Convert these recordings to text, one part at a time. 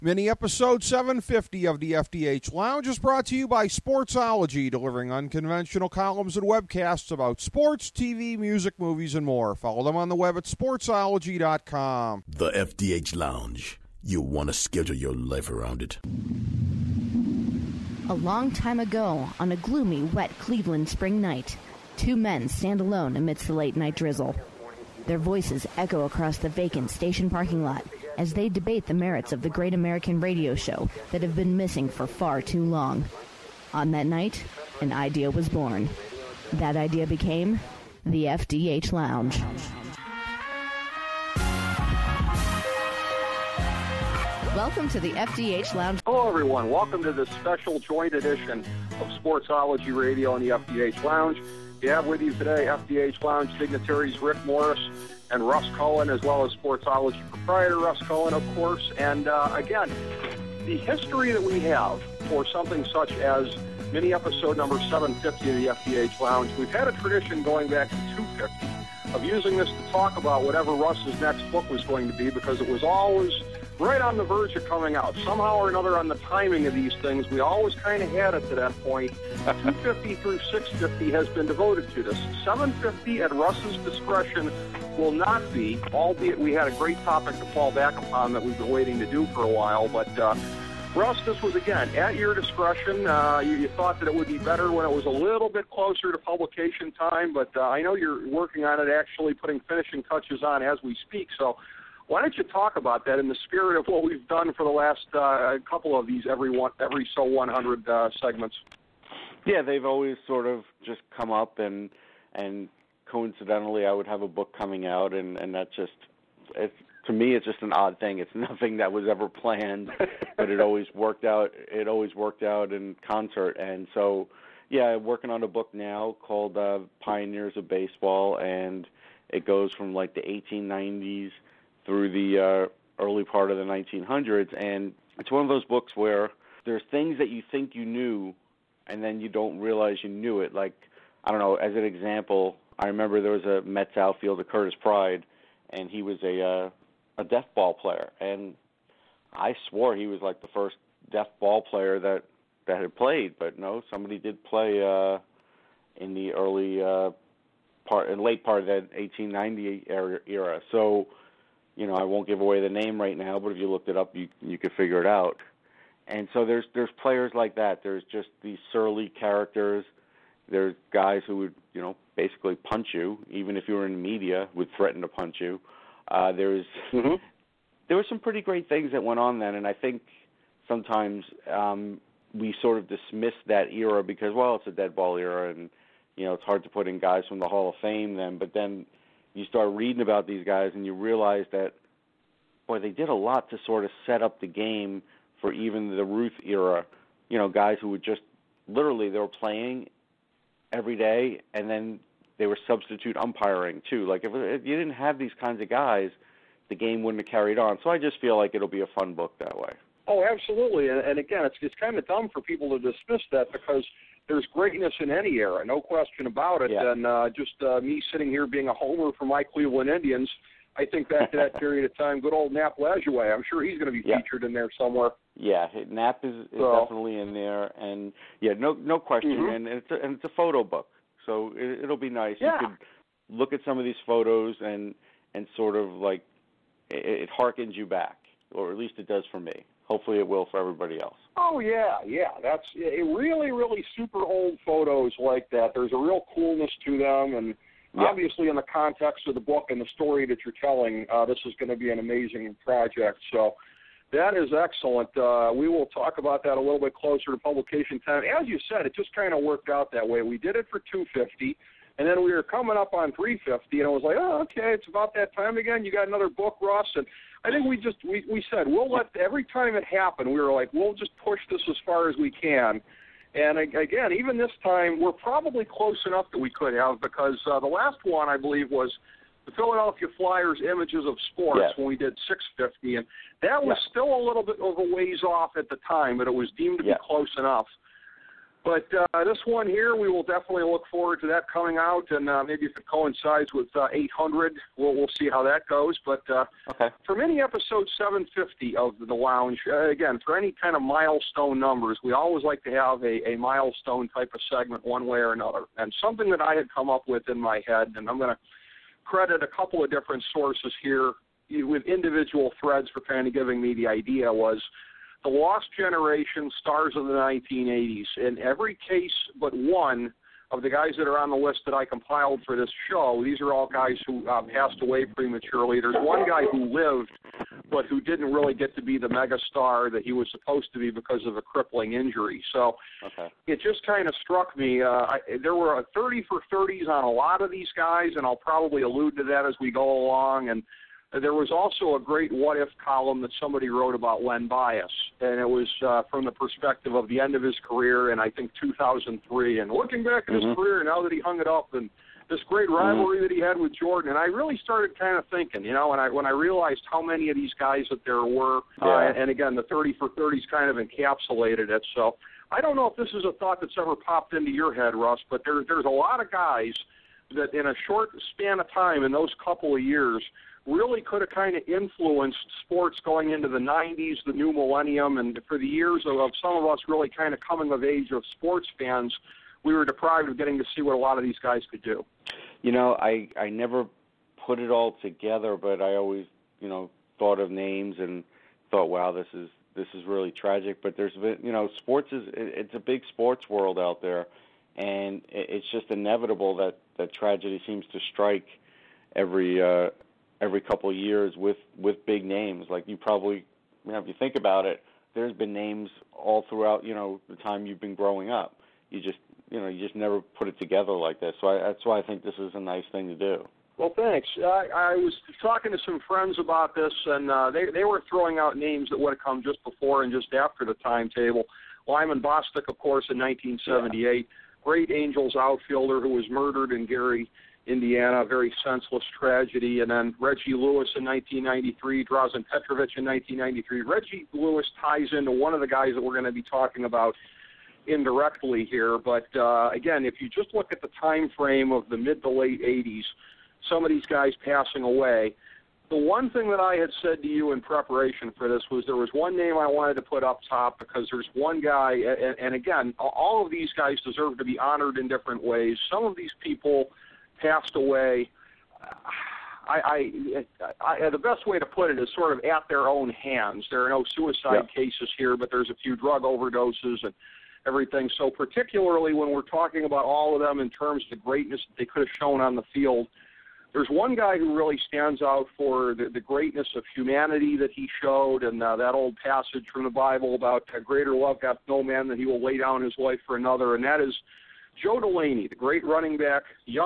Mini episode 750 of the FDH Lounge is brought to you by Sportsology, delivering unconventional columns and webcasts about sports, TV, music, movies, and more. Follow them on the web at sportsology.com. The FDH Lounge. You'll want to schedule your life around it. A long time ago, on a gloomy, wet Cleveland spring night, two men stand alone amidst the late-night drizzle. Their voices echo across the vacant station parking lot as they debate the merits of the great American radio show that have been missing for far too long. On that night, an idea was born. That idea became the FDH Lounge. Welcome to the FDH Lounge. Hello, everyone. Welcome to this special joint edition of Sportsology Radio and the FDH Lounge. We have with you today FDH Lounge dignitaries Rick Morris and Russ Cullen, as well as Sportsology proprietor Russ Cullen, of course. And again, the history that we have for something such as mini episode number 750 of the FDH Lounge, we've had a tradition going back to 250 of using this to talk about whatever Russ's next book was going to be, because it was always right on the verge of coming out. Somehow or another, on the timing of these things, we always kind of had it to that point. 250 through 650 has been devoted to this. 750 at Russ's discretion will not be, albeit we had a great topic to fall back upon that we've been waiting to do for a while. But, Russ, this was, again, at your discretion. You thought that it would be better when it was a little bit closer to publication time, but I know you're working on it, actually putting finishing touches on as we speak. So why don't you talk about that in the spirit of what we've done for the last couple of these every so 100 segments? Yeah, they've always sort of just come up, and coincidentally I would have a book coming out, and that's just, to me, it's just an odd thing. It's nothing that was ever planned, but it always worked out. It always worked out in concert. And so, yeah, working on a book now called Pioneers of Baseball, and it goes from like the 1890s through the early part of the 1900s. And it's one of those books where there's things that you think you knew, and then you don't realize you knew it. Like, I don't know, as an example, I remember there was a Mets outfielder, Curtis Pride, and he was a deaf ball player. And I swore he was like the first deaf ball player that had played, but no, somebody did play in the late part of that 1890 era. So, you know, I won't give away the name right now, but if you looked it up, you could figure it out. And so there's players like that. There's just these surly characters. There's guys who would, you know, basically punch you, even if you were in the media, would threaten to punch you. There were some pretty great things that went on then, and I think sometimes we sort of dismiss that era because, well, it's a dead ball era, and, you know, it's hard to put in guys from the Hall of Fame then. But then you start reading about these guys, and you realize that, boy, they did a lot to sort of set up the game for even the Ruth era. You know, guys who would just, literally, they were playing every day, and then they were substitute umpiring, too. Like, if you didn't have these kinds of guys, the game wouldn't have carried on. So I just feel like it'll be a fun book that way. Oh, absolutely. And again, it's kind of dumb for people to dismiss that, because there's greatness in any era, no question about it. Yeah. And just me sitting here being a homer for my Cleveland Indians, I think back to that period of time, good old Nap Lajoie, I'm sure he's going to be featured in there somewhere. Yeah, Nap is definitely in there. And, yeah, no question. Mm-hmm. And it's a photo book, so it'll be nice. Yeah. You could look at some of these photos and sort of like it harkens you back, or at least it does for me. Hopefully it will for everybody else. Oh, yeah. That's really, really super old photos like that. There's a real coolness to them, and obviously in the context of the book and the story that you're telling, this is going to be an amazing project. So that is excellent. We will talk about that a little bit closer to publication time. As you said, it just kind of worked out that way. We did it for 250, and then we were coming up on 350, and it was like, oh, okay, it's about that time again. You got another book, Russ? And I think we said, we'll let, every time it happened, we were like, we'll just push this as far as we can. And again, even this time, we're probably close enough that we could have, because the last one, I believe, was the Philadelphia Flyers Images of Sports when we did 650, and that was still a little bit of a ways off at the time, but it was deemed to be close enough. But this one here, we will definitely look forward to that coming out, and maybe if it coincides with 800, we'll see how that goes. But okay. For many episode 750 of The Lounge, again, for any kind of milestone numbers, we always like to have a milestone type of segment one way or another. And something that I had come up with in my head, and I'm going to credit a couple of different sources here with individual threads for kind of giving me the idea, was the Lost Generation Stars of the 1980s. In every case but one of the guys that are on the list that I compiled for this show, these are all guys who passed away prematurely. There's one guy who lived but who didn't really get to be the megastar that he was supposed to be because of a crippling injury. So It just kind of struck me. There were 30 for 30s on a lot of these guys, and I'll probably allude to that as we go along. And there was also a great what-if column that somebody wrote about Len Bias, and it was from the perspective of the end of his career in, I think, 2003. And looking back at his career, now that he hung it up, and this great rivalry that he had with Jordan, and I really started kind of thinking, when I realized how many of these guys that there were, and again, the 30 for 30s kind of encapsulated it. So I don't know if this is a thought that's ever popped into your head, Russ, but there's a lot of guys that in a short span of time, in those couple of years, really could have kind of influenced sports going into the 90s, the new millennium, and for the years of some of us really kind of coming of age of sports fans, we were deprived of getting to see what a lot of these guys could do. I never put it all together, but I always, thought of names and thought, wow, this is really tragic. But there's been, sports it's a big sports world out there, and it's just inevitable that tragedy seems to strike every couple of years with big names. Like you probably, if you think about it, there's been names all throughout, the time you've been growing up. You just never put it together like this. So that's why I think this is a nice thing to do. Well, thanks. I was talking to some friends about this, and they were throwing out names that would have come just before and just after the timetable. Lyman Bostic, of course, in 1978, great Angels outfielder who was murdered in Gary, Indiana, a very senseless tragedy. And then Reggie Lewis in 1993, Drazen Petrovic in 1993. Reggie Lewis ties into one of the guys that we're going to be talking about indirectly here. But, again, if you just look at the time frame of the mid to late 80s, some of these guys passing away, the one thing that I had said to you in preparation for this was there was one name I wanted to put up top because there's one guy, and again, all of these guys deserve to be honored in different ways. Some of these people passed away, the best way to put it is sort of at their own hands. There are no suicide cases here, but there's a few drug overdoses and everything. So particularly when we're talking about all of them in terms of the greatness that they could have shown on the field, there's one guy who really stands out for the greatness of humanity that he showed, and that old passage from the Bible about greater love hath no man that he will lay down his life for another, and that is Joe Delaney, the great running back,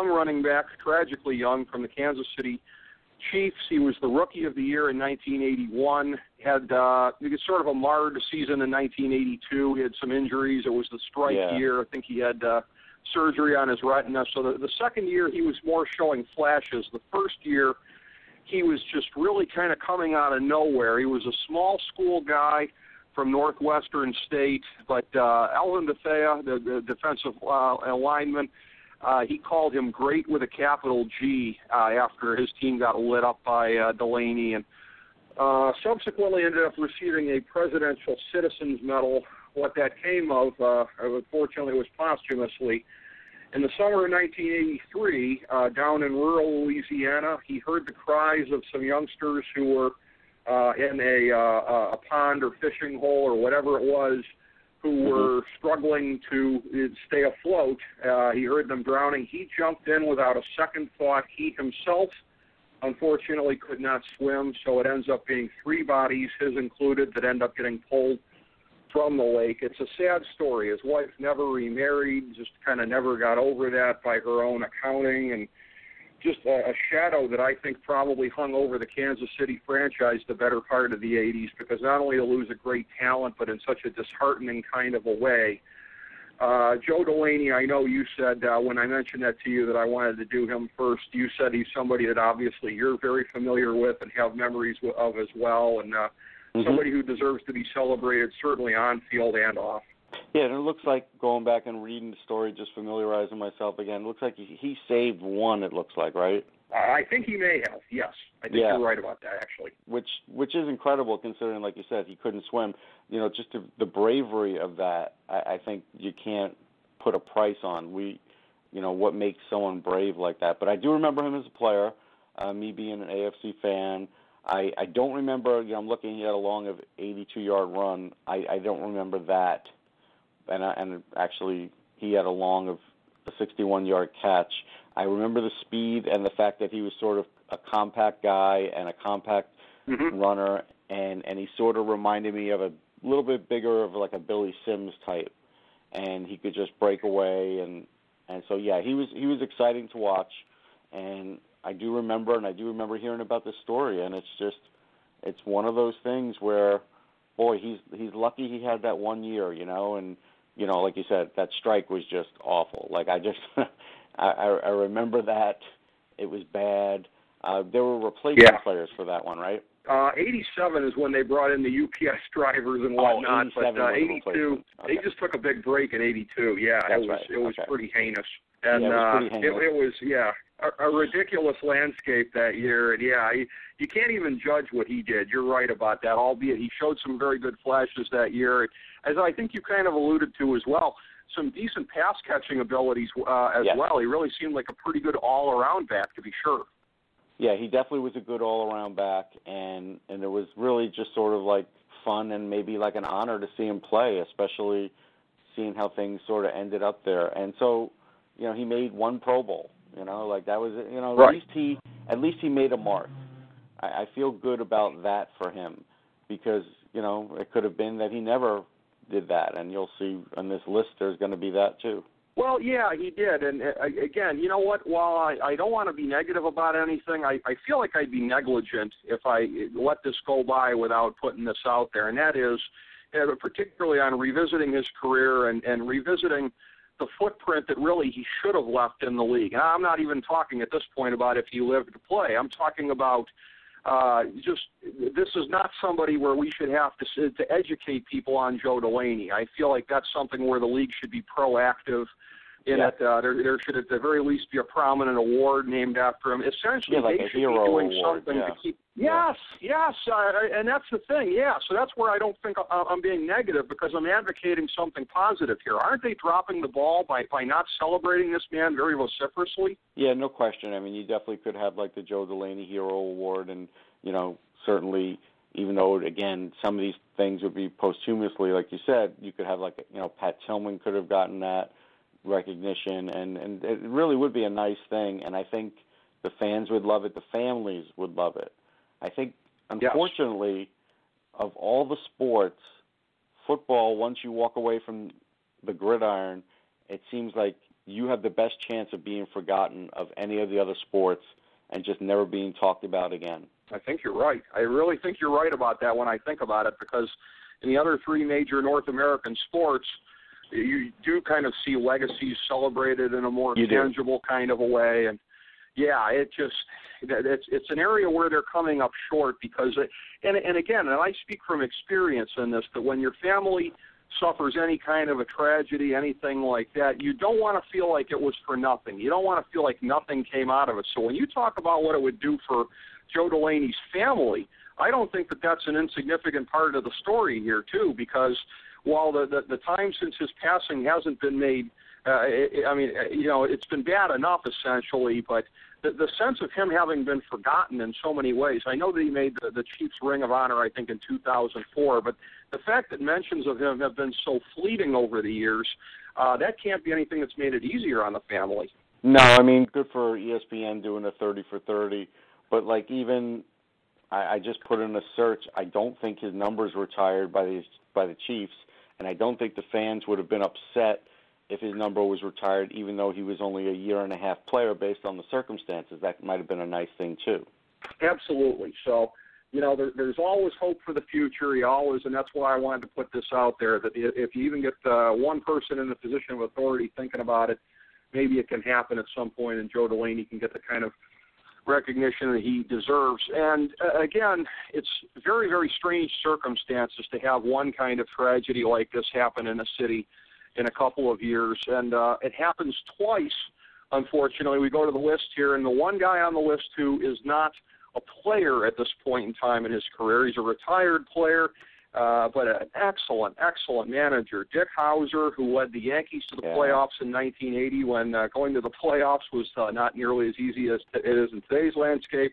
tragically young, from the Kansas City Chiefs. He was the Rookie of the Year in 1981. Had sort of a marred season in 1982. He had some injuries. It was the strike year. I think he had surgery on his retina. So the second year he was more showing flashes. The first year he was just really kind of coming out of nowhere. He was a small school guy from Northwestern State, but Alvin DeFea, the defensive lineman, he called him great with a capital G after his team got lit up by Delaney, and subsequently ended up receiving a Presidential Citizens Medal. What that came of, unfortunately, was posthumously. In the summer of 1983, down in rural Louisiana, he heard the cries of some youngsters who were in a pond or fishing hole or whatever it was, who were struggling to stay afloat. He heard them drowning. He jumped in without a second thought. He himself, unfortunately, could not swim, so it ends up being three bodies, his included, that end up getting pulled from the lake. It's a sad story. His wife never remarried, just kind of never got over that by her own accounting, and just a shadow that I think probably hung over the Kansas City franchise the better part of the 80s, because not only to lose a great talent, but in such a disheartening kind of a way. Joe Delaney, I know you said when I mentioned that to you that I wanted to do him first, you said he's somebody that obviously you're very familiar with and have memories of as well, and somebody who deserves to be celebrated certainly on field and off. Yeah, and it looks like, going back and reading the story, just familiarizing myself again, it looks like he saved one, it looks like, right? I think he may have, yes. I think you're right about that, actually. Which is incredible, considering, like you said, he couldn't swim. You know, just the bravery of that, I think you can't put a price on. What makes someone brave like that. But I do remember him as a player, me being an AFC fan. I don't remember, I'm looking, he had a long of 82-yard run. I don't remember that. And actually, he had a long of a 61-yard catch. I remember the speed and the fact that he was sort of a compact guy and a compact runner, and he sort of reminded me of a little bit bigger of like a Billy Sims type, and he could just break away, and so yeah, he was exciting to watch, and I do remember hearing about this story, and it's one of those things where, boy, he's lucky he had that 1 year, and like you said, that strike was just awful. Like I remember that. It was bad. There were replacement players for that one, right? 87 is when they brought in the UPS drivers and whatnot, but 82, they just took a big break in 82. Yeah, it was pretty heinous. And it was pretty heinous. It was a ridiculous landscape that year. And you can't even judge what he did. You're right about that, albeit he showed some very good flashes that year. As I think you kind of alluded to as well, some decent pass-catching abilities as well. He really seemed like a pretty good all-around back, to be sure. Yeah, he definitely was a good all-around back, and it was really just sort of like fun and maybe like an honor to see him play, especially seeing how things sort of ended up there. And so, he made one Pro Bowl. Like that was, right. At least he made a mark. I feel good about that for him, because it could have been that he never did that, and you'll see on this list there's going to be that too. Well, yeah, he did, and again, you know what? While I don't want to be negative about anything, I feel like I'd be negligent if I let this go by without putting this out there, and that is, particularly on revisiting his career and revisiting the footprint that really he should have left in the league. And I'm not even talking at this point about if he lived to play. I'm talking about this is not somebody where we should have to educate people on Joe Delaney. I feel like that's something where the league should be proactive in it. There should at the very least be a prominent award named after him. Essentially, like they a should hero be doing award, something to keep. Yes, and that's the thing. Yeah, so that's where I don't think I'm being negative, because I'm advocating something positive here. Aren't they dropping the ball by not celebrating this man very vociferously? Yeah, no question. I mean, you definitely could have like the Joe Delaney Hero Award, and certainly, even though again some of these things would be posthumously, like you said, you could have like Pat Tillman could have gotten that recognition, and it really would be a nice thing, and I think the fans would love it, the families would love it. I think, unfortunately, of all the sports, football, once you walk away from the gridiron, it seems like you have the best chance of being forgotten of any of the other sports and just never being talked about again. I think you're right. I really think you're right about that when I think about it, because in the other three major North American sports, you do kind of see legacies celebrated in a more tangible kind of a way. And yeah, it's an area where they're coming up short, because and again, and I speak from experience in this, that when your family suffers any kind of a tragedy, anything like that, you don't want to feel like it was for nothing. You don't want to feel like nothing came out of it. So when you talk about what it would do for Joe Delaney's family, I don't think that that's an insignificant part of the story here too, because while the time since his passing hasn't been made, it's been bad enough essentially, but the sense of him having been forgotten in so many ways. I know that he made the Chiefs Ring of Honor, I think, in 2004, but the fact that mentions of him have been so fleeting over the years, that can't be anything that's made it easier on the family. No, I mean, good for ESPN doing a 30 for 30, but like even I just put in a search. I don't think his numbers were retired by the Chiefs, and I don't think the fans would have been upset if his number was retired, even though he was only a year-and-a-half player based on the circumstances. That might have been a nice thing, too. Absolutely. So, there's always hope for the future. And that's why I wanted to put this out there, that if you even get one person in a position of authority thinking about it, maybe it can happen at some point, and Joe Delaney can get the kind of recognition that he deserves. And again, it's very, very strange circumstances to have one kind of tragedy like this happen in a city in a couple of years. And it happens twice, unfortunately. We go to the list here, and the one guy on the list who is not a player at this point in time in his career, he's a retired player, but an excellent, excellent manager, Dick Howser, who led the Yankees to the playoffs in 1980 when going to the playoffs was not nearly as easy as it is in today's landscape.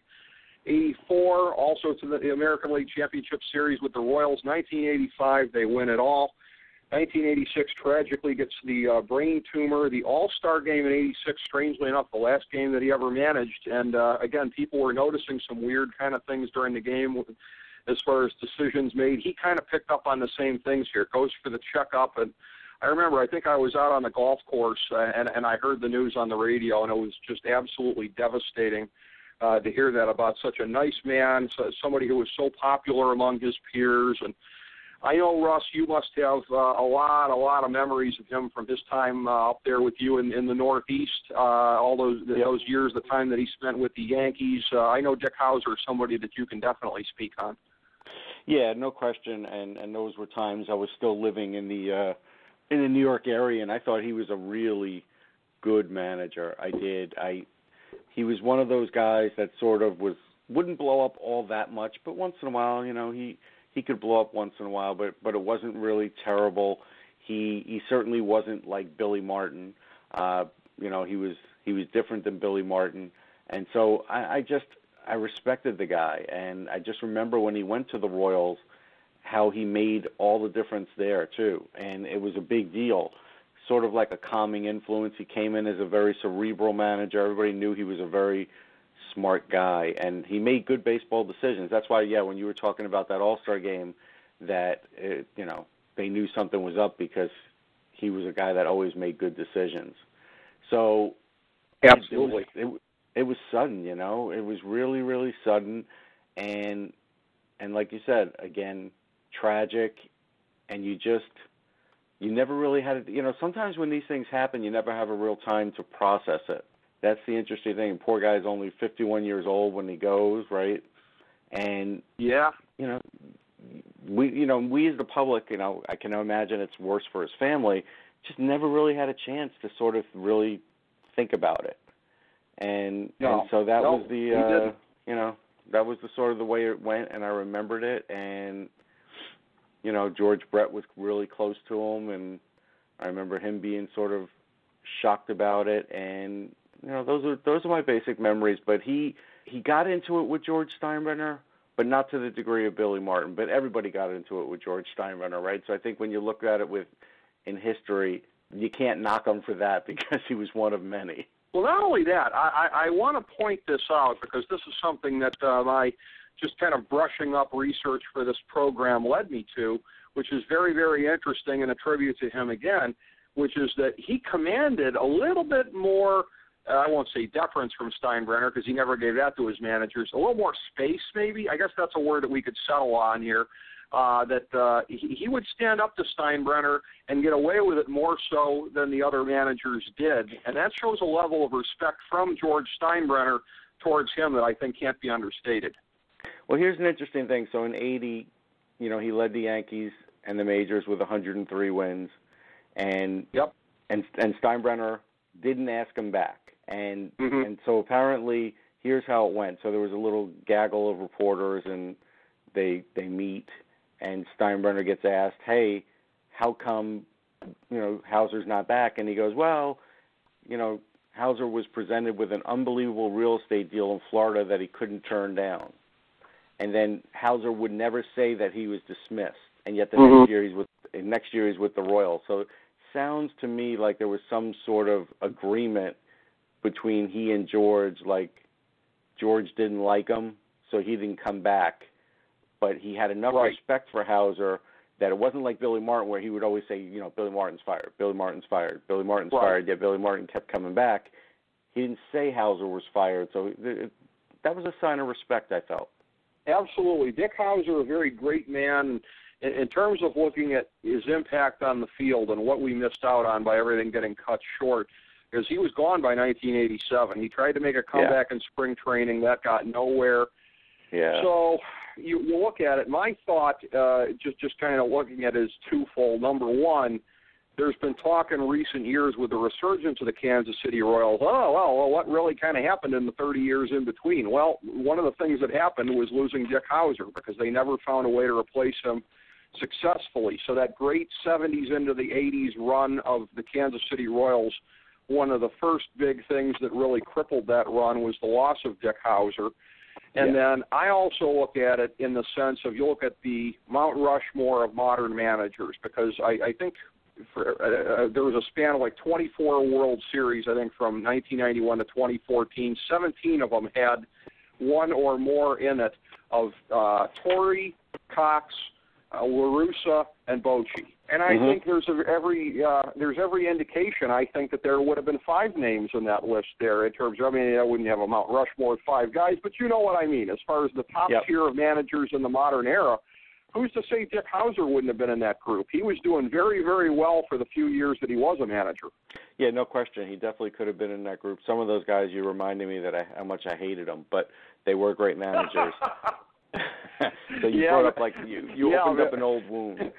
84, also to the American League Championship Series with the Royals. 1985, they win it all. 1986, tragically gets the brain tumor. The All-Star game in 86, strangely enough, the last game that he ever managed. And, again, people were noticing some weird kind of things during the game as far as decisions made. He kind of picked up on the same things here. Goes for the checkup. And I remember, I think I was out on the golf course, and I heard the news on the radio, and it was just absolutely devastating to hear that about such a nice man, somebody who was so popular among his peers. And I know, Russ, you must have a lot of memories of him from his time up there with you in the Northeast, all those years, the time that he spent with the Yankees. I know Dick Howser is somebody that you can definitely speak on. Yeah, no question, and those were times I was still living in the New York area, and I thought he was a really good manager. He was one of those guys that sort of wouldn't blow up all that much, but once in a while, you know, he could blow up once in a while, but it wasn't really terrible. He certainly wasn't like Billy Martin. You know, he was different than Billy Martin, and so I respected the guy, and I just remember when he went to the Royals, how he made all the difference there too, and it was a big deal. Sort of like a calming influence. He came in as a very cerebral manager. Everybody knew he was a very smart guy, and he made good baseball decisions. That's why, when you were talking about that All-Star game, that they knew something was up because he was a guy that always made good decisions. So, absolutely, it was sudden. You know, it was really, really sudden, and like you said, again, tragic, and you never really had to, sometimes when these things happen, you never have a real time to process it. That's the interesting thing. Poor guy's only 51 years old when he goes, right? And we as the public, I can imagine it's worse for his family. Just never really had a chance to sort of really think about it. And so that was the that was the sort of the way it went, and I remembered it. And George Brett was really close to him, and I remember him being sort of shocked about it. And those are my basic memories. But he got into it with George Steinbrenner, but not to the degree of Billy Martin. But everybody got into it with George Steinbrenner, right? So I think when you look at it in history, you can't knock him for that because he was one of many. Well, not only that, I want to point this out because this is something that my just kind of brushing up research for this program led me to, which is very, very interesting and a tribute to him again, which is that he commanded a little bit more, I won't say deference from Steinbrenner because he never gave that to his managers, a little more space maybe. I guess that's a word that we could settle on here, that he would stand up to Steinbrenner and get away with it more so than the other managers did. And that shows a level of respect from George Steinbrenner towards him that I think can't be understated. Well, here's an interesting thing. So in 80, he led the Yankees and the majors with 103 wins, and Steinbrenner didn't ask him back, and so apparently here's how it went. So there was a little gaggle of reporters, and they meet, and Steinbrenner gets asked, "Hey, how come Howser's not back?" And he goes, "Well, Howser was presented with an unbelievable real estate deal in Florida that he couldn't turn down." And then Howser would never say that he was dismissed, and yet the next year he's with the Royals. So it sounds to me like there was some sort of agreement between he and George, like George didn't like him, so he didn't come back. But he had enough respect for Howser that it wasn't like Billy Martin where he would always say, Billy Martin's fired, Billy Martin's fired, Billy Martin's fired, yet Billy Martin kept coming back. He didn't say Howser was fired, so that was a sign of respect, I felt. Absolutely. Dick Howser, a very great man. In terms of looking at his impact on the field and what we missed out on by everything getting cut short, because he was gone by 1987. He tried to make a comeback in spring training. That got nowhere. Yeah. So you look at it. My thought, just kind of looking at it, is twofold. Number one, there's been talk in recent years with the resurgence of the Kansas City Royals, well, what really kind of happened in the 30 years in between? Well, one of the things that happened was losing Dick Howser, because they never found a way to replace him successfully. So that great 70s into the 80s run of the Kansas City Royals, one of the first big things that really crippled that run was the loss of Dick Howser. And then I also look at it in the sense of, you look at the Mount Rushmore of modern managers, because I think there was a span of like 24 World Series, I think, from 1991 to 2014. 17 of them had one or more in it of Torre, Cox, La Russa, and Bochy. And I think there's every indication, I think, that there would have been 5 names in that list there in terms of, I mean, I wouldn't have a Mount Rushmore with 5 guys, but you know what I mean. As far as the top tier of managers in the modern era, who's to say Dick Howser wouldn't have been in that group? He was doing very, very well for the few years that he was a manager. Yeah, no question. He definitely could have been in that group. Some of those guys, you reminded me that how much I hated them, but they were great managers. So you brought up, like, you opened up an old wound.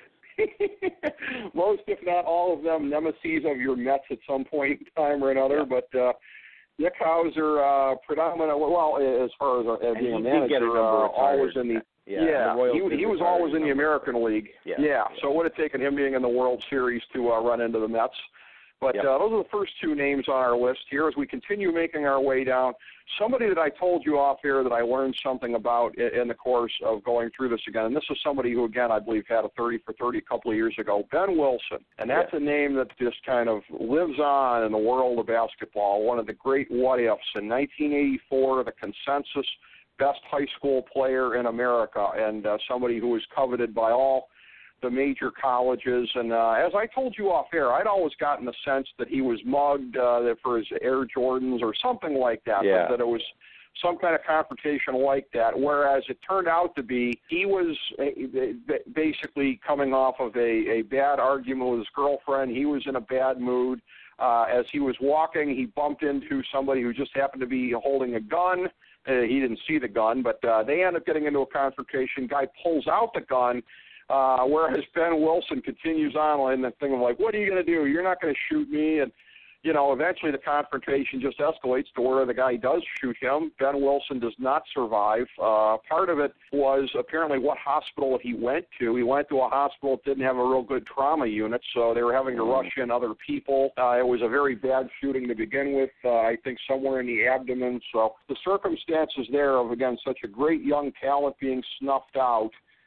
Most, if not all of them, nemesis of your Mets at some point in time or another. But Dick Howser, predominant, well, as far as being a manager, always in the he was always in the American League. So it would have taken him being in the World Series to run into the Mets. But those are the first 2 names on our list here. As we continue making our way down, somebody that I told you off air that I learned something about in the course of going through this again, and this is somebody who, again, I believe had a 30 for 30 a couple of years ago, Ben Wilson. And that's a name that just kind of lives on in the world of basketball, one of the great what-ifs. In 1984, the consensus best high school player in America, and somebody who was coveted by all the major colleges. And as I told you off air, I'd always gotten the sense that he was mugged for his Air Jordans or something like that, that it was some kind of confrontation like that, whereas it turned out to be he was basically coming off of a bad argument with his girlfriend. He was in a bad mood. As he was walking, he bumped into somebody who just happened to be holding a gun. He didn't see the gun, but they end up getting into a confrontation. Guy pulls out the gun, whereas Ben Wilson continues on in the thing of like, what are you going to do? You're not going to shoot me. And, you know, eventually the confrontation just escalates to where the guy does shoot him. Ben Wilson does not survive. Part of it was apparently what hospital he went to. He went to a hospital that didn't have a real good trauma unit, so they were having to rush in other people. It was a very bad shooting to begin with, I think somewhere in the abdomen. So the circumstances there of, again, such a great young talent being snuffed out,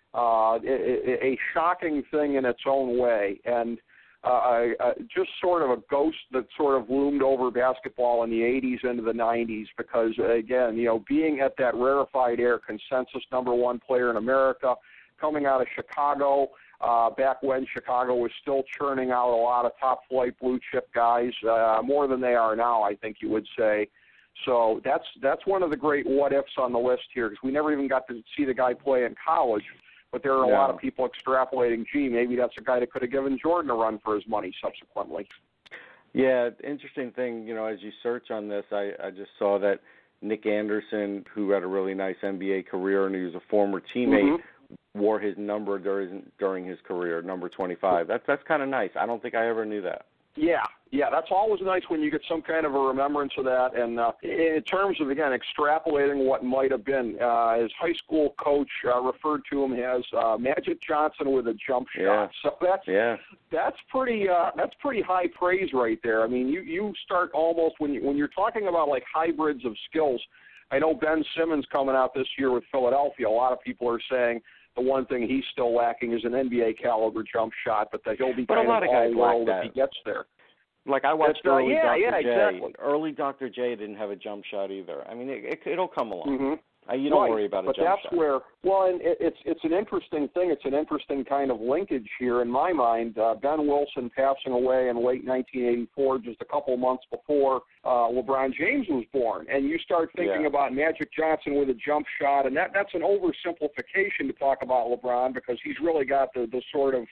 a shocking thing in its own way. And just sort of a ghost that sort of loomed over basketball in the 80s into the 90s because, again, you know, being at that rarefied air consensus #1 player in America, coming out of Chicago, back when Chicago was still churning out a lot of top-flight blue-chip guys, more than they are now, I think you would say. So that's one of the great what-ifs on the list here because we never even got to see the guy play in college. But there are a lot of people extrapolating, gee, maybe that's a guy that could have given Jordan a run for his money subsequently. Yeah, interesting thing, you know, as you search on this, I just saw that Nick Anderson, who had a really nice NBA career and he was a former teammate, wore his number during his career, number 25. That's kind of nice. I don't think I ever knew that. Yeah, that's always nice when you get some kind of a remembrance of that. And in terms of, again, extrapolating what might have been, his high school coach referred to him as Magic Johnson with a jump shot. So that's pretty high praise right there. I mean, you start almost when you're talking about like hybrids of skills. I know Ben Simmons coming out this year with Philadelphia. A lot of people are saying the one thing he's still lacking is an NBA caliber jump shot, but that he'll be kind of all world if he gets there. Like I watched early Dr. J. Exactly. Early Dr. J didn't have a jump shot either. I mean, it'll come along. You don't worry about a jump shot. But that's where, and it's an interesting thing. It's an interesting kind of linkage here in my mind. Ben Wilson passing away in late 1984, just a couple months before LeBron James was born. And you start thinking about Magic Johnson with a jump shot, and that's an oversimplification to talk about LeBron because he's really got the sort of,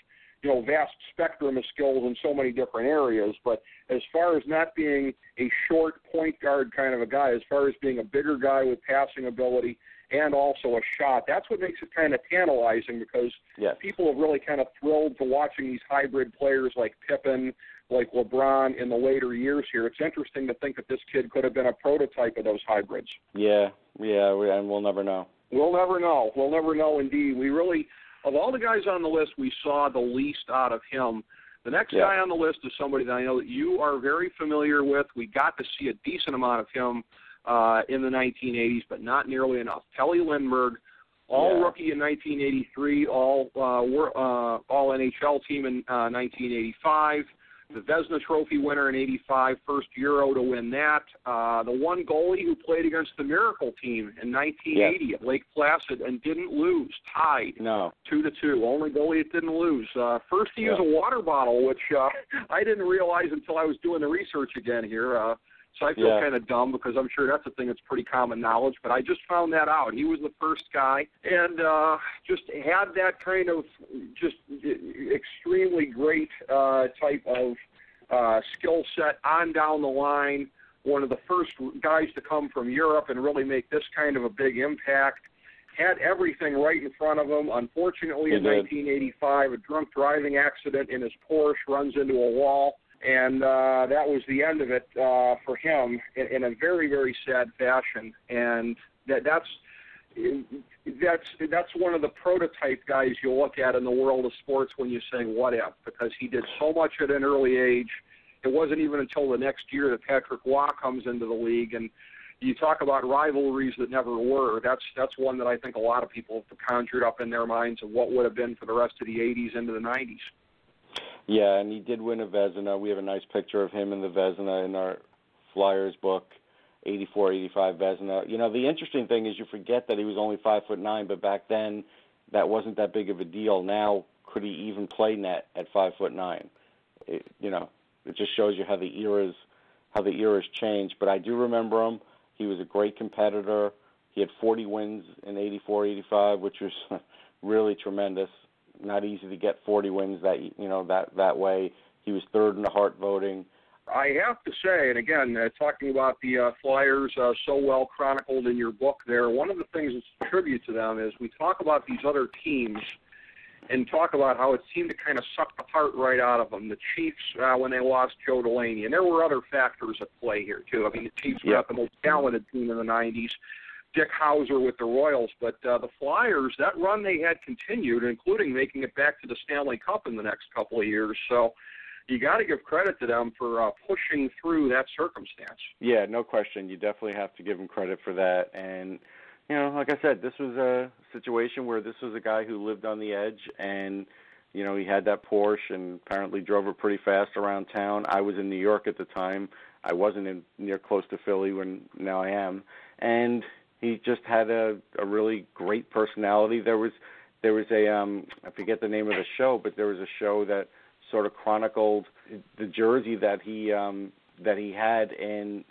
vast spectrum of skills in so many different areas. But as far as not being a short point guard kind of a guy, as far as being a bigger guy with passing ability and also a shot, that's what makes it kind of tantalizing, because people have really kind of thrilled to watching these hybrid players like Pippen, like LeBron in the later years here. It's interesting to think that this kid could have been a prototype of those hybrids. And we'll never know. We'll never know. We'll never know, indeed. We really, of all the guys on the list, we saw the least out of him. The next guy on the list is somebody that I know that you are very familiar with. We got to see a decent amount of him in the 1980s, but not nearly enough. Pelle Lindbergh, all-rookie in 1983, all-NHL team in 1985. The Vezina Trophy winner in 85, first Euro to win that. The one goalie who played against the Miracle team in 1980 at Lake Placid and didn't lose, tied 2-2. Only goalie that didn't lose. First he used a water bottle, which I didn't realize until I was doing the research again here. So I feel kind of dumb, because I'm sure that's a thing that's pretty common knowledge, but I just found that out. He was the first guy, and just had that kind of just extremely great type of skill set on down the line. One of the first guys to come from Europe and really make this kind of a big impact. Had everything right in front of him. Unfortunately, in 1985, a drunk driving accident in his Porsche, runs into a wall. And that was the end of it for him in a very, very sad fashion. And that's one of the prototype guys you'll look at in the world of sports when you say what if, because he did so much at an early age. It wasn't even until the next year that Patrick Roy comes into the league. And you talk about rivalries that never were. That's one that I think a lot of people have conjured up in their minds of what would have been for the rest of the 80s into the 90s. Yeah, and he did win a Vezina. We have a nice picture of him in the Vezina in our Flyers book, 84-85 Vezina. The interesting thing is you forget that he was only 5'9", but back then that wasn't that big of a deal. Now, could he even play net at 5'9"? It just shows you how the eras changed. But I do remember him. He was a great competitor. He had 40 wins in 84-85, which was really tremendous. Not easy to get 40 wins that way. He was third in the Hart voting. I have to say, and again, talking about the Flyers so well chronicled in your book there, one of the things that's a tribute to them is we talk about these other teams and talk about how it seemed to kind of suck the heart right out of them. The Chiefs, when they lost Joe Delaney, and there were other factors at play here, too. I mean, the Chiefs were not the most talented team in the 90s. Dick Hauser with the Royals, but the Flyers, that run they had continued, including making it back to the Stanley Cup in the next couple of years. So you got to give credit to them for pushing through that circumstance. Yeah, no question. You definitely have to give them credit for that. And, like I said, this was a situation where this was a guy who lived on the edge, and, he had that Porsche and apparently drove it pretty fast around town. I was in New York at the time. I wasn't near close to Philly now I am. And he just had a really great personality. There was a I forget the name of the show, but there was a show that sort of chronicled the jersey that he had in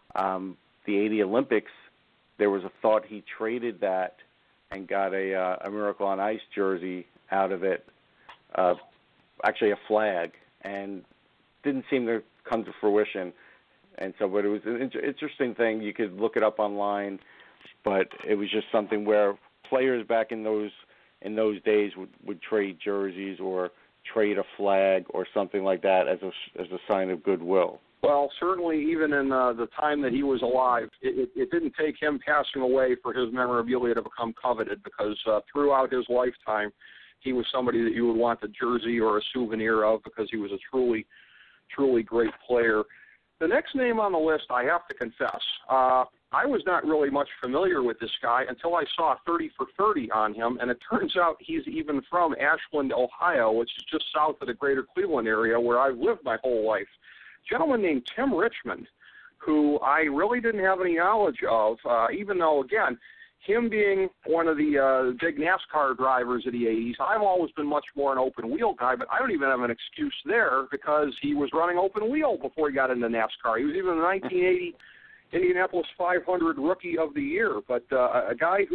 the 80 Olympics. There was a thought he traded that and got a Miracle on Ice jersey out of it, actually a flag, and didn't seem to come to fruition. And so, but it was an interesting thing. You could look it up online. But it was just something where players back in those days would trade jerseys or trade a flag or something like that as a sign of goodwill. Well, certainly even in the time that he was alive, it didn't take him passing away for his memorabilia to become coveted, because throughout his lifetime, he was somebody that you would want a jersey or a souvenir of, because he was a truly, truly great player. The next name on the list, I have to confess, I was not really much familiar with this guy until I saw 30 for 30 on him, and it turns out he's even from Ashland, Ohio, which is just south of the greater Cleveland area where I've lived my whole life. A gentleman named Tim Richmond, who I really didn't have any knowledge of, even though, again, him being one of the big NASCAR drivers of the 80s, I've always been much more an open-wheel guy, but I don't even have an excuse there, because he was running open-wheel before he got into NASCAR. He was even the 1980 Indianapolis 500 Rookie of the Year, but a guy who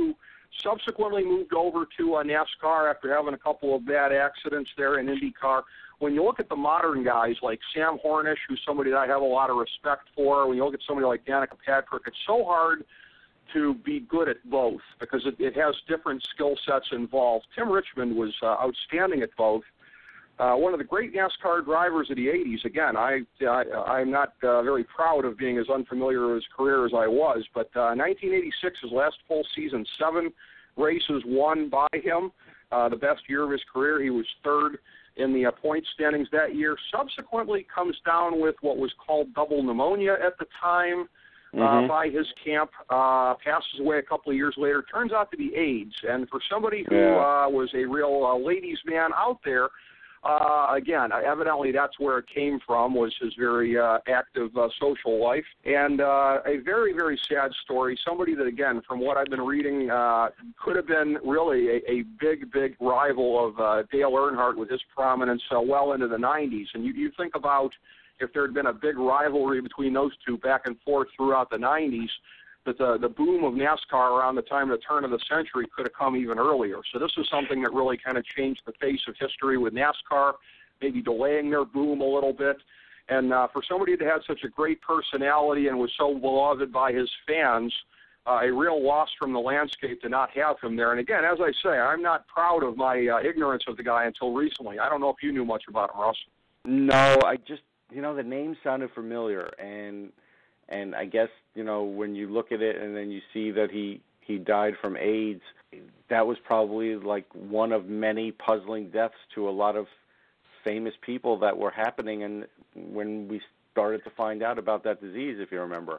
Subsequently moved over to NASCAR after having a couple of bad accidents there in IndyCar. When you look at the modern guys like Sam Hornish, who's somebody that I have a lot of respect for, when you look at somebody like Danica Patrick, it's so hard to be good at both because it has different skill sets involved. Tim Richmond was outstanding at both. One of the great NASCAR drivers of the 80s. Again, I'm not very proud of being as unfamiliar with his career as I was, but 1986, his last full season, 7 races won by him. The best year of his career. He was third in the point standings that year. Subsequently comes down with what was called double pneumonia at the time by his camp. Passes away a couple of years later. Turns out to be AIDS. And for somebody who was a real ladies' man out there, again, evidently that's where it came from, was his very active social life. And a very, very sad story. Somebody that, again, from what I've been reading, could have been really a big, big rival of Dale Earnhardt with his prominence well into the 90s. And you think about if there had been a big rivalry between those two back and forth throughout the 90s, that the boom of NASCAR around the time of the turn of the century could have come even earlier. So this is something that really kind of changed the face of history with NASCAR, maybe delaying their boom a little bit. And for somebody that had such a great personality and was so beloved by his fans, a real loss from the landscape to not have him there. And again, as I say, I'm not proud of my ignorance of the guy until recently. I don't know if you knew much about him, Russ. No, I just, the name sounded familiar, and I guess, when you look at it and then you see that he died from AIDS, that was probably like one of many puzzling deaths to a lot of famous people that were happening. And when we started to find out about that disease, if you remember,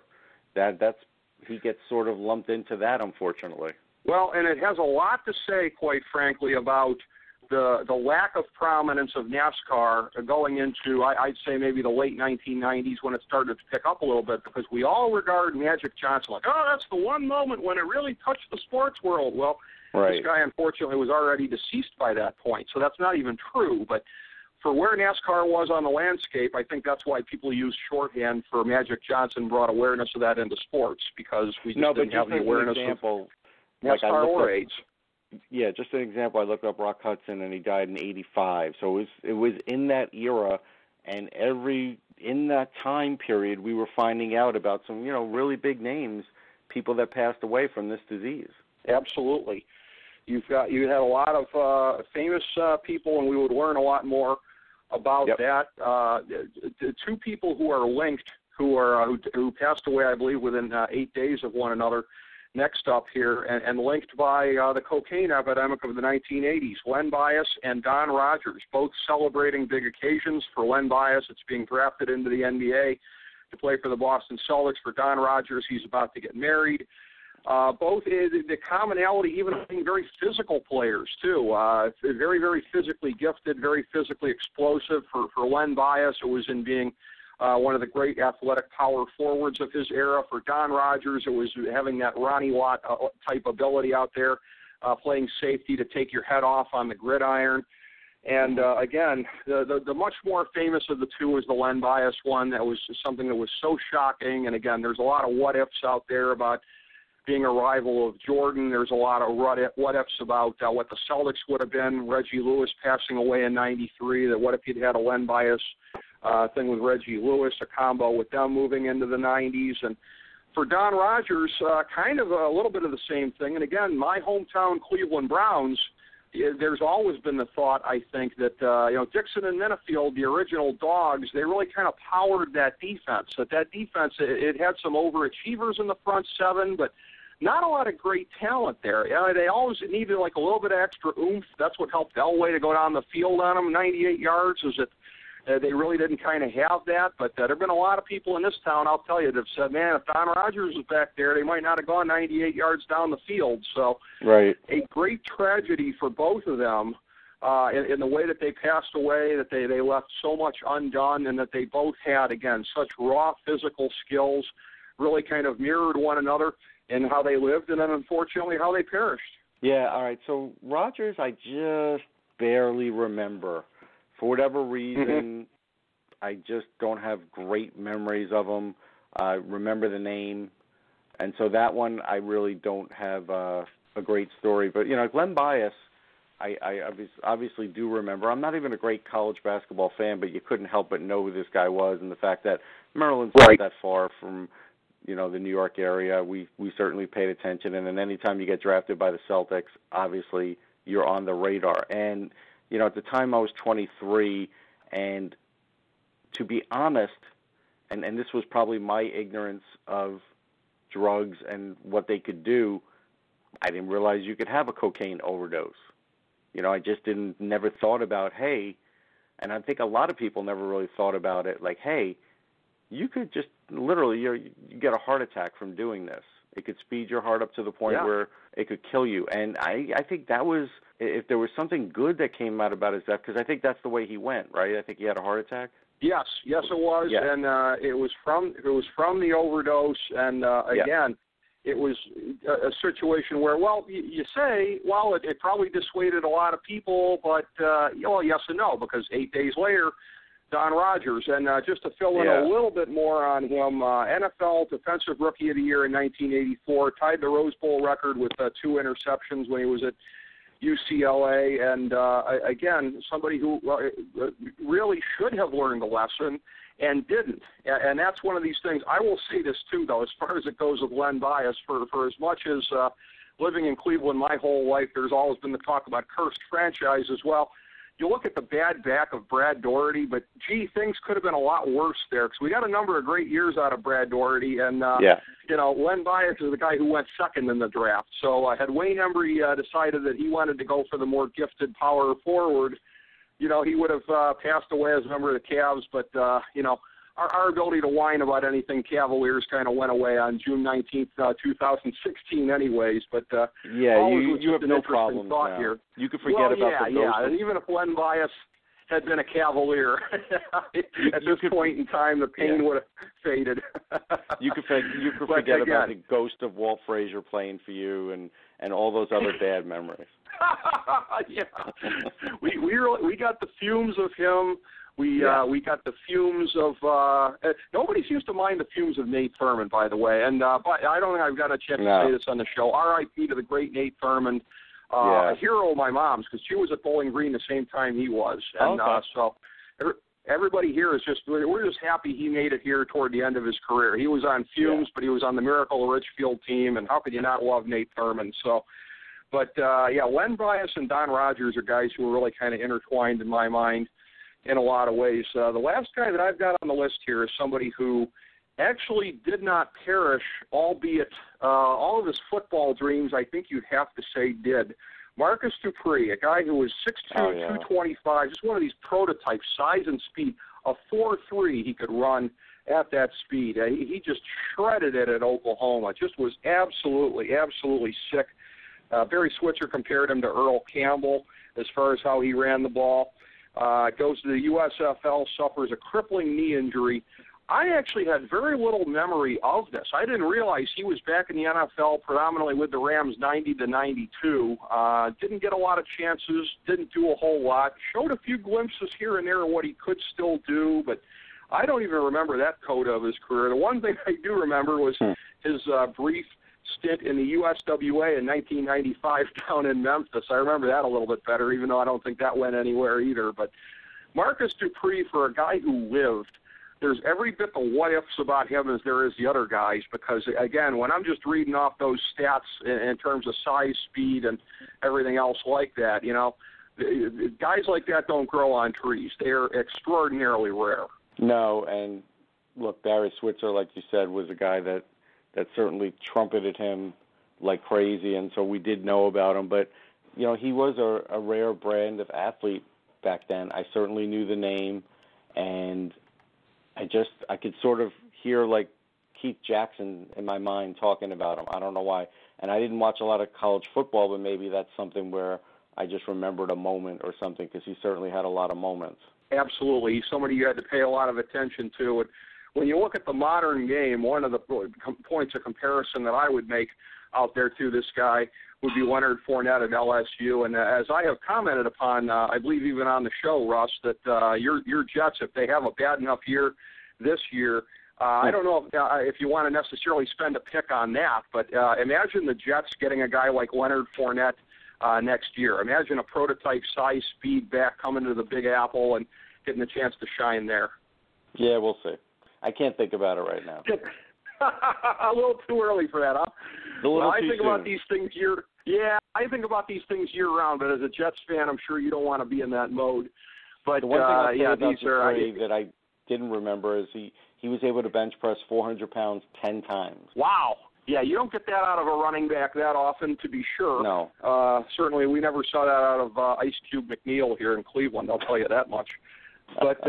he gets sort of lumped into that, unfortunately. Well, and it has a lot to say, quite frankly, about the lack of prominence of NASCAR going into, I'd say, maybe the late 1990s when it started to pick up a little bit, because we all regard Magic Johnson like, that's the one moment when it really touched the sports world. Well, This guy, unfortunately, was already deceased by that point, so that's not even true. But for where NASCAR was on the landscape, I think that's why people use shorthand for Magic Johnson brought awareness of that into sports, because we just didn't have the awareness of NASCAR or AIDS. Yeah, just an example, I looked up Rock Hudson, and he died in 85. So it was in that era, and in that time period, we were finding out about some, really big names, people that passed away from this disease. Absolutely. You had a lot of famous people, and we would learn a lot more about that. The two people who are linked, who passed away, I believe, within 8 days of one another. Next up here, and linked by the cocaine epidemic of the 1980s, Len Bias and Don Rogers, both celebrating big occasions. For Len Bias, it's being drafted into the NBA to play for the Boston Celtics. For Don Rogers, he's about to get married. Both the commonality, even being very physical players, too. Very, very physically gifted, very physically explosive. For Len Bias, it was in being one of the great athletic power forwards of his era. For Don Rogers, it was having that Ronnie Lott type ability out there, playing safety to take your head off on the gridiron. And again, the much more famous of the two was the Len Bias one. That was something that was so shocking. And again, there's a lot of what-ifs out there about being a rival of Jordan. There's a lot of what-ifs about what the Celtics would have been. Reggie Lewis passing away in '93. That what if you'd had a Len Bias thing with Reggie Lewis, a combo with them moving into the 90s. And for Don Rogers, kind of a little bit of the same thing. And again, my hometown Cleveland Browns, there's always been the thought, I think, that Dixon and Minifield, the original dogs, they really kind of powered that defense. That defense, it had some overachievers in the front seven, but not a lot of great talent there. They always needed like a little bit of extra oomph. That's what helped Elway to go down the field on them 98 yards, is that they really didn't kind of have that. But there have been a lot of people in this town, I'll tell you, that have said, man, if Don Rogers was back there, they might not have gone 98 yards down the field. So a great tragedy for both of them in the way that they passed away, that they left so much undone, and that they both had, again, such raw physical skills, really kind of mirrored one another in how they lived and then, unfortunately, how they perished. Yeah, all right. So Rogers, I just barely remember. For whatever reason, I just don't have great memories of him. I remember the name. And so that one I really don't have a a great story. But, Glenn Bias, I obviously do remember. I'm not even a great college basketball fan, but you couldn't help but know who this guy was, and the fact that Maryland's not that far from, the New York area. We certainly paid attention, and then anytime you get drafted by the Celtics, obviously you're on the radar. And, at the time I was 23, and to be honest, and this was probably my ignorance of drugs and what they could do, I didn't realize you could have a cocaine overdose. I just never thought about, hey, and I think a lot of people never really thought about it, like, hey, you could just literally, you get a heart attack from doing this. It could speed your heart up to the point where it could kill you. And I think that was, if there was something good that came out about his death, because I think that's the way he went, right? I think he had a heart attack. Yes, it was, and it was from the overdose, and again, it was a situation where, you say, it probably dissuaded a lot of people, but yes and no, because 8 days later, Don Rogers, and just to fill in a little bit more on him, NFL Defensive Rookie of the Year in 1984, tied the Rose Bowl record with 2 interceptions when he was at UCLA, and again, somebody who really should have learned the lesson and didn't. And that's one of these things. I will say this, too, though, as far as it goes with Len Bias, for as much as living in Cleveland my whole life, there's always been the talk about cursed franchise as well. You look at the bad back of Brad Daugherty, but, gee, things could have been a lot worse there because we got a number of great years out of Brad Daugherty, and, Len Bias is the guy who went second in the draft. So had Wayne Embry decided that he wanted to go for the more gifted power forward, he would have passed away as a member of the Cavs, but, our ability to whine about anything Cavaliers kind of went away on June 19th, 2016 anyways, but you have no problem now. Here. You could forget about the ghost. And even if Len Bias had been a Cavalier, at this point in time, the pain would have faded. You could forget about the ghost of Walt Frazier playing for you and all those other bad memories. We got the fumes of him. We got the fumes of nobody seems to mind the fumes of Nate Thurmond, by the way. And but I don't think I've got a chance to say this on the show. R.I.P. to the great Nate Thurmond, a hero of my mom's, because she was at Bowling Green the same time he was. And so everybody here is we're just happy he made it here toward the end of his career. He was on fumes, but he was on the Miracle Richfield team, and how could you not love Nate Thurmond? So. But, Len Bias and Don Rogers are guys who are really kind of intertwined in my mind in a lot of ways. The last guy that I've got on the list here is somebody who actually did not perish, albeit all of his football dreams, I think you'd have to say, did. Marcus Dupree, a guy who was 6'2", 225, just one of these prototypes, size and speed, a 4.3 he could run at that speed. He just shredded it at Oklahoma, just was absolutely sick. Barry Switzer compared him to Earl Campbell as far as how he ran the ball. Goes to the USFL, suffers a crippling knee injury. I actually had very little memory of this. I didn't realize he was back in the NFL predominantly with the Rams 90 to 92. Didn't get a lot of chances, didn't do a whole lot. Showed a few glimpses here and there of what he could still do, but I don't even remember that coda of his career. The one thing I do remember was his brief stint in the USWA in 1995 down in Memphis. I remember that a little bit better, even though I don't think that went anywhere either. But Marcus Dupree, for a guy who lived, there's every bit the what-ifs about him as there is the other guys, because, again, when I'm just reading off those stats in terms of size, speed, and everything else like that, guys like that don't grow on trees. They're extraordinarily rare. No, and look, Barry Switzer, like you said, was a guy that certainly trumpeted him like crazy, and so we did know about him. But, he was a rare brand of athlete back then. I certainly knew the name, and I could sort of hear, like, Keith Jackson in my mind talking about him. I don't know why. And I didn't watch a lot of college football, but maybe that's something where I just remembered a moment or something, because he certainly had a lot of moments. Absolutely. He's somebody you had to pay a lot of attention to. And when you look at the modern game, one of the points of comparison that I would make out there to this guy would be Leonard Fournette at LSU. And as I have commented upon, I believe even on the show, Russ, that your Jets, if they have a bad enough year this year, I don't know if you want to necessarily spend a pick on that, but imagine the Jets getting a guy like Leonard Fournette next year. Imagine a prototype size speed back coming to the Big Apple and getting a chance to shine there. Yeah, we'll see. I can't think about it right now. A little too early for that, huh? I think about these things I think about these things year round, but as a Jets fan, I'm sure you don't want to be in that mode. But the one thing I'll say about these are that I didn't remember is he was able to bench press 400 pounds 10 times. Wow. Yeah, you don't get that out of a running back that often, to be sure. No. Certainly, we never saw that out of Ice Cube McNeil here in Cleveland. I'll tell you that much. But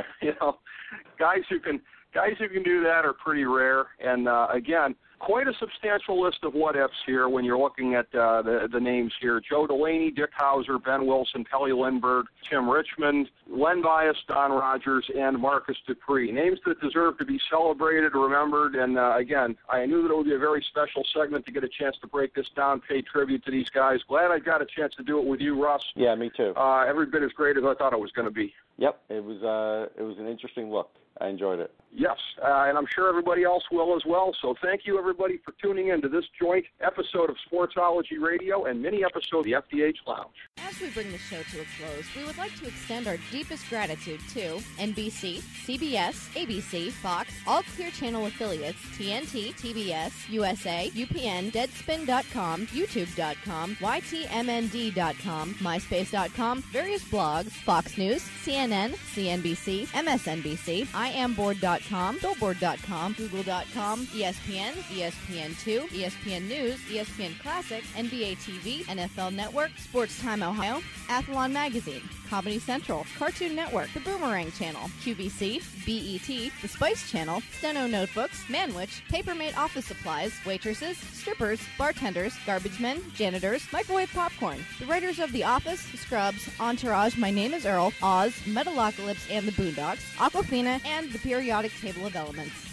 guys who can do that are pretty rare. And again, quite a substantial list of what-ifs here when you're looking at the names here. Joe Delaney, Dick Hauser, Ben Wilson, Pelle Lindbergh, Tim Richmond, Len Bias, Don Rogers, and Marcus Dupree. Names that deserve to be celebrated, remembered, and again, I knew that it would be a very special segment to get a chance to break this down, pay tribute to these guys. Glad I got a chance to do it with you, Russ. Yeah, me too. Every bit as great as I thought it was going to be. Yep, it was an interesting look. I enjoyed it. Yes, and I'm sure everybody else will as well. So thank you, everybody, for tuning in to this joint episode of Sportsology Radio and mini episode of the FDH Lounge. As we bring the show to a close, we would like to extend our deepest gratitude to NBC, CBS, ABC, Fox, all Clear Channel affiliates, TNT, TBS, USA, UPN, Deadspin.com, YouTube.com, YTMND.com, MySpace.com, various blogs, Fox News, CNN, CNBC, MSNBC, IamBoard.com, Billboard.com, Google.com, ESPN, ESPN2, ESPN News, ESPN Classic, NBA TV, NFL Network, Sports Time Ohio, Athlon Magazine, Comedy Central, Cartoon Network, The Boomerang Channel, QVC, BET, The Spice Channel, Steno Notebooks, Manwich, Papermate Office Supplies, Waitresses, Strippers, Bartenders, Garbage Men, Janitors, Microwave Popcorn, the writers of The Office, Scrubs, Entourage, My Name is Earl, Oz, Metalocalypse and the Boondocks, Aquafina, and The Periodic Table of Elements.